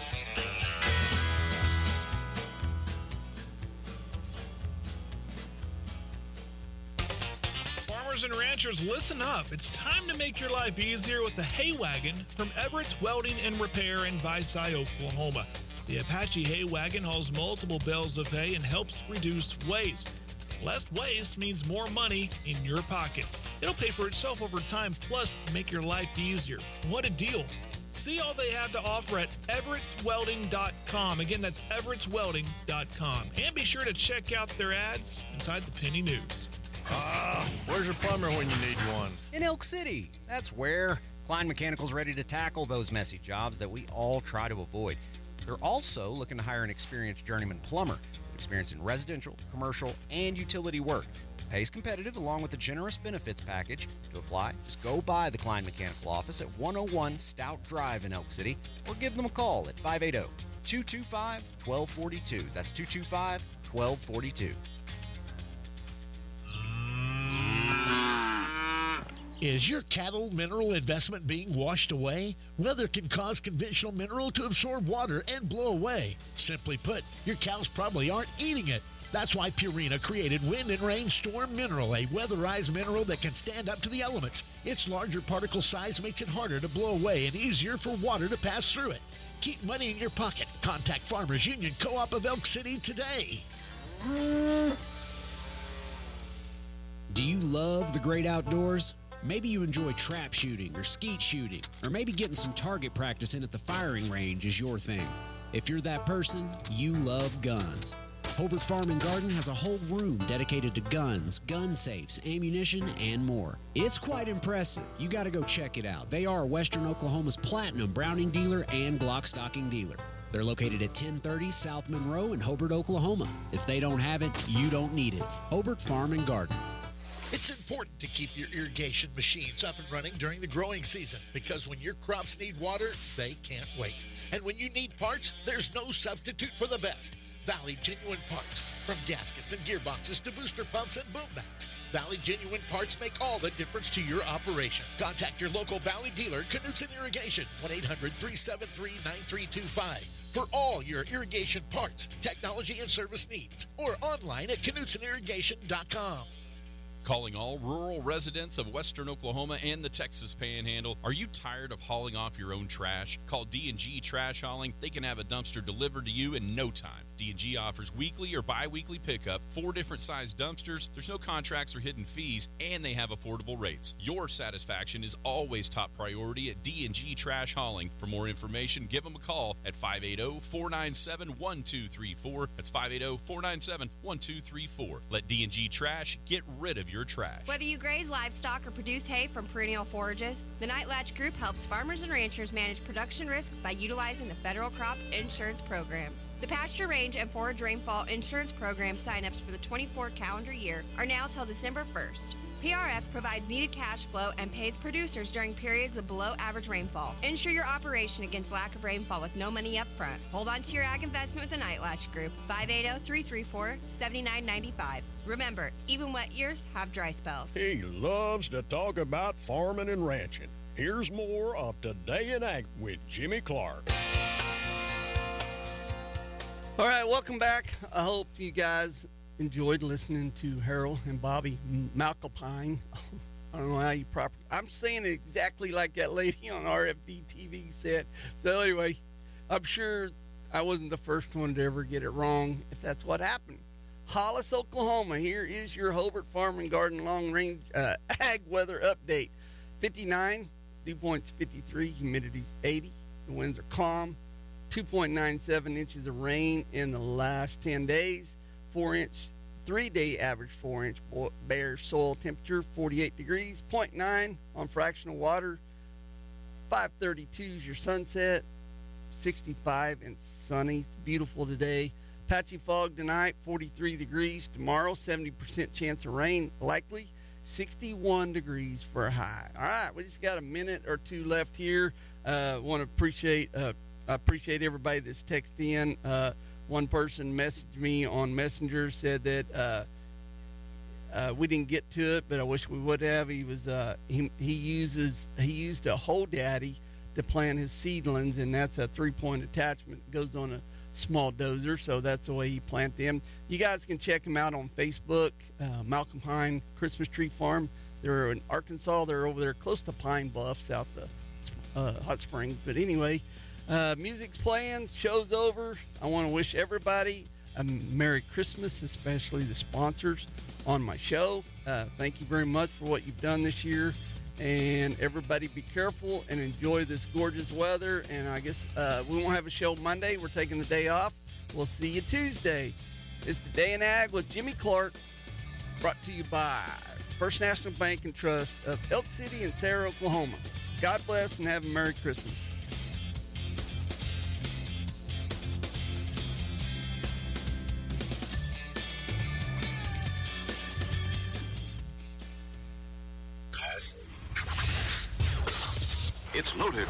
Farmers and ranchers, listen up. It's time to make your life easier with the Hay Wagon from Everett's Welding and Repair in Visay, Oklahoma. The Apache Hay Wagon hauls multiple bales of hay and helps reduce waste. Less waste means more money in your pocket. It'll pay for itself over time, plus make your life easier. What a deal. See all they have to offer at everetts welding dot com. Again, that's everetts welding dot com. And be sure to check out their ads inside the Penny News. Ah, uh, where's your plumber when you need one? In Elk City. That's where. Klein Mechanical's ready to tackle those messy jobs that we all try to avoid. They're also looking to hire an experienced journeyman plumber with experience in residential, commercial, and utility work. Pays competitive along with a generous benefits package. To apply, just go by the Klein Mechanical office at one oh one Stout Drive in Elk City or give them a call at five eight zero, two two five, one two four two. That's two two five, one two four two. Is your cattle mineral investment being washed away? Weather can cause conventional mineral to absorb water and blow away. Simply put, your cows probably aren't eating it. That's why Purina created Wind and Rain Storm Mineral, a weatherized mineral that can stand up to the elements. Its larger particle size makes it harder to blow away and easier for water to pass through it. Keep money in your pocket. Contact Farmers Union Co-op of Elk City today. Do you love the great outdoors? Maybe you enjoy trap shooting or skeet shooting, or maybe getting some target practice in at the firing range is your thing. If you're that person, you love guns. Hobart Farm and Garden has a whole room dedicated to guns, gun safes, ammunition, and more. It's quite impressive. You got to go check it out. They are Western Oklahoma's platinum Browning dealer and Glock stocking dealer. They're located at ten thirty South Monroe in Hobart, Oklahoma. If they don't have it, you don't need it. Hobart Farm and Garden. It's important to keep your irrigation machines up and running during the growing season because when your crops need water, they can't wait. And when you need parts, there's no substitute for the best. Valley Genuine Parts. From gaskets and gearboxes to booster pumps and boom backs, Valley Genuine Parts make all the difference to your operation. Contact your local Valley dealer, Knutson Irrigation, one eight hundred, three seven three, nine three two five. For all your irrigation parts, technology, and service needs. Or online at knutson irrigation dot com. Calling all rural residents of Western Oklahoma and the Texas Panhandle. Are you tired of hauling off your own trash? Call D and G Trash Hauling. They can have a dumpster delivered to you in no time. D and G offers weekly or bi-weekly pickup, four different size dumpsters. There's no contracts or hidden fees, and they have affordable rates. Your satisfaction is always top priority at D and G Trash Hauling. For more information, give them a call at five eight zero, four nine seven, one two three four. That's five eight zero, four nine seven, one two three four. Let D and G Trash get rid of your trash. Whether you graze livestock or produce hay from perennial forages, the Nightlatch Group helps farmers and ranchers manage production risk by utilizing the federal crop insurance programs. The pasture range and forage rainfall insurance program signups for the twenty-four calendar year are now till December first. P R F provides needed cash flow and pays producers during periods of below average rainfall. Insure your operation against lack of rainfall with no money up front. Hold on to your ag investment with the Nightlatch Group. five eight zero, three three four, seven nine nine five. Remember, even wet years have dry spells. He loves to talk about farming and ranching. Here's more of Today in Ag with Jimmy Clark. All right, welcome back. I hope you guys enjoyed listening to Harold and Bobby McAlpine. I don't know how you properly... I'm saying it exactly like that lady on R F D T V said. So anyway, I'm sure I wasn't the first one to ever get it wrong, if that's what happened. Hollis, Oklahoma. Here is your Hobart Farm and Garden Long Range uh, Ag Weather Update. fifty-nine, dew point's fifty-three, humidity's eighty. The winds are calm. two point nine seven inches of rain in the last ten days. four inch, three-day average four inch bare soil temperature, forty-eight degrees. zero point nine on fractional water. five thirty-two is your sunset. sixty-five and sunny. It's beautiful today. Patchy fog tonight, forty-three degrees. Tomorrow, seventy percent chance of rain likely. sixty-one degrees for a high. All right, we just got a minute or two left here. Uh, want to appreciate uh, I appreciate everybody that's texted in. Uh, one person messaged me on Messenger, said that uh, uh, we didn't get to it, but I wish we would have. He was uh, he he uses he used a Hodaddy to plant his seedlings, and that's a three-point attachment. It goes on a small dozer, so that's the way he plant them. You guys can check him out on Facebook, uh, Malcolm Hine Christmas Tree Farm. They're in Arkansas. They're over there close to Pine Bluff, south of uh, Hot Springs. But anyway, uh, music's playing, show's over. I want to wish everybody a Merry Christmas, especially the sponsors on my show. Uh, thank you very much for what you've done this year. And everybody be careful and enjoy this gorgeous weather. And I guess uh, we won't have a show Monday. We're taking the day off. We'll see you Tuesday. It's the Day in Ag with Jimmy Clark, brought to you by First National Bank and Trust of Elk City and Sarah, Oklahoma. God bless and have a Merry Christmas. It's loaded